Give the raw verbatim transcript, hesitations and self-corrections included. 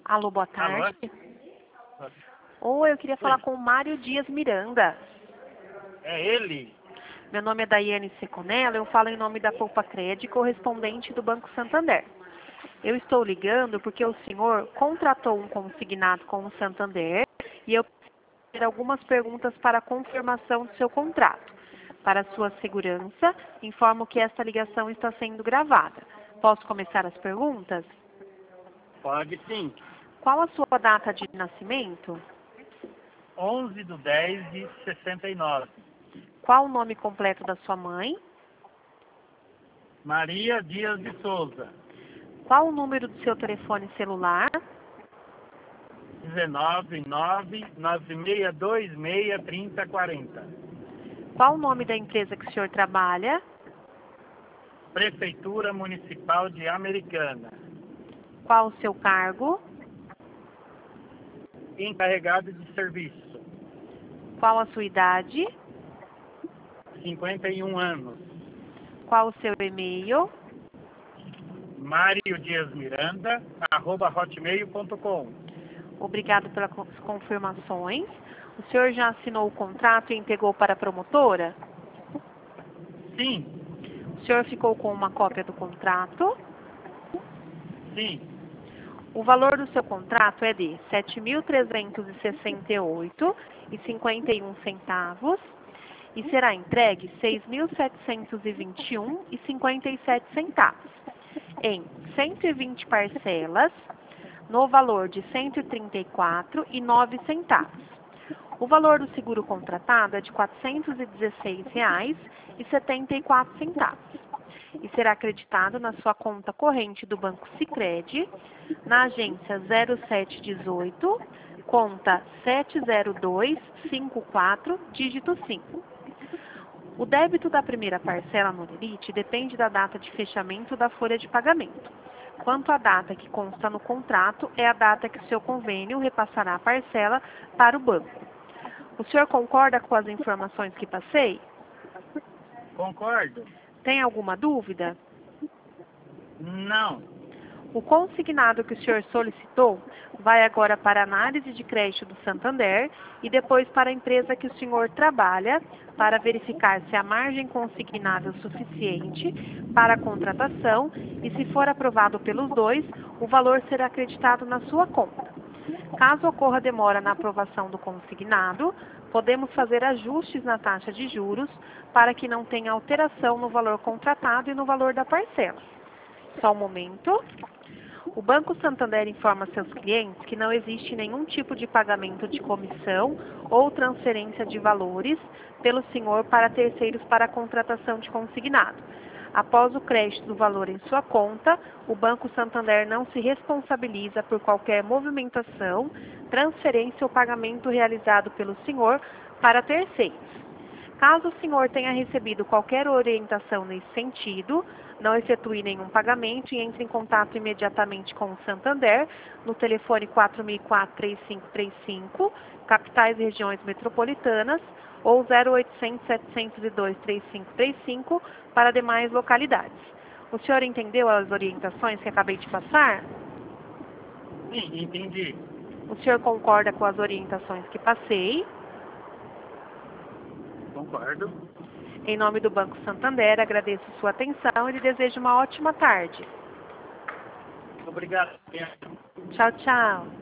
Alô, boa Alô? tarde. Oi, eu queria falar com o Mário Dias Miranda. É ele? Meu nome é Daiane Seconella, eu falo em nome da Poupa Cred, correspondente do Banco Santander. Eu estou ligando porque o senhor contratou um consignado com o Santander e eu preciso fazer algumas perguntas para a confirmação do seu contrato. Para sua segurança, informo que esta ligação está sendo gravada. Posso começar as perguntas? Pode sim. Qual a sua data de nascimento? onze de dez de sessenta e nove. Qual o nome completo da sua mãe? Maria Dias de Souza. Qual o número do seu telefone celular? dezenove nove nove seis dois seis três zero quatro zero. Qual o nome da empresa que o senhor trabalha? Prefeitura Municipal de Americana. Qual o seu cargo? Encarregado de serviço. Qual a sua idade? cinquenta e um anos. Qual o seu e-mail? Mário Dias Miranda, arroba hotmail ponto com. Obrigado pelas confirmações. O senhor já assinou o contrato e entregou para a promotora? Sim, O senhor ficou com uma cópia do contrato? sim. O valor do seu contrato é de sete mil trezentos e sessenta e oito reais e cinquenta e um centavos e será entregue seis mil setecentos e vinte e um reais e cinquenta e sete centavos em cento e vinte parcelas no valor de cento e trinta e quatro reais e nove centavos. O valor do seguro contratado é de quatrocentos e dezesseis reais e setenta e quatro centavos e será acreditado na sua conta corrente do Banco Sicredi, na agência zero sete dezoito, conta sete zero dois cinco quatro, dígito cinco. O débito da primeira parcela no limite depende da data de fechamento da folha de pagamento. Quanto à data que consta no contrato, é a data que o seu convênio repassará a parcela para o banco. O senhor concorda com as informações que passei? Concordo? Tem alguma dúvida? Não. O consignado que o senhor solicitou vai agora para a análise de crédito do Santander e depois para a empresa que o senhor trabalha para verificar se a margem consignável é suficiente para a contratação e, se for aprovado pelos dois, o valor será acreditado na sua conta. Caso ocorra demora na aprovação do consignado, podemos fazer ajustes na taxa de juros para que não tenha alteração no valor contratado e no valor da parcela. Só um momento. O Banco Santander informa seus clientes que não existe nenhum tipo de pagamento de comissão ou transferência de valores pelo senhor para terceiros para a contratação de consignado. Após o crédito do valor em sua conta, o Banco Santander não se responsabiliza por qualquer movimentação, transferência ou pagamento realizado pelo senhor para terceiros. Caso o senhor tenha recebido qualquer orientação nesse sentido, não efetue nenhum pagamento e entre em contato imediatamente com o Santander no telefone quatro mil e quatro, três cinco três cinco, capitais e regiões metropolitanas, ou zero oitocentos, setecentos e dois, três cinco três cinco para demais localidades. O senhor entendeu as orientações que acabei de passar? Sim, entendi. O senhor concorda com as orientações que passei? Concordo. Em nome do Banco Santander, agradeço sua atenção e lhe desejo uma ótima tarde. Obrigado. Tchau, tchau.